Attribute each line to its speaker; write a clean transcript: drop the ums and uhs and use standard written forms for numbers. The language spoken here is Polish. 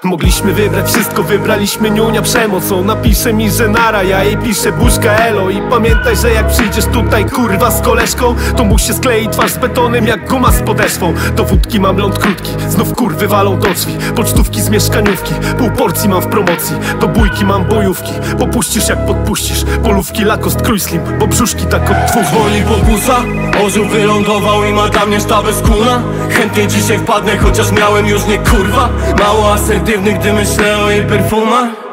Speaker 1: Mogliśmy wybrać wszystko, wybraliśmy niunia przemocą. Napisze mi, że nara, ja jej piszę buźka elo. I pamiętaj, że jak przyjdziesz tutaj kurwa z koleżką, to musi skleić twarz z betonem jak guma z podeszwą. Do wódki mam ląd krótki, znów kurwy walą do drzwi. Pocztówki z mieszkaniówki, pół porcji mam w promocji. Do bójki mam bojówki, popuścisz jak podpuścisz. Polówki Lacoste Krójslim, bo brzuszki tak od dwóch.
Speaker 2: Woli pokusa, orzeł wylądował i ma dla mnie sztabę skuna. Chętnie dzisiaj wpadnę, chociaż miałem już nie kurwa. Mało asertywny, gdy myślę o jej perfumach.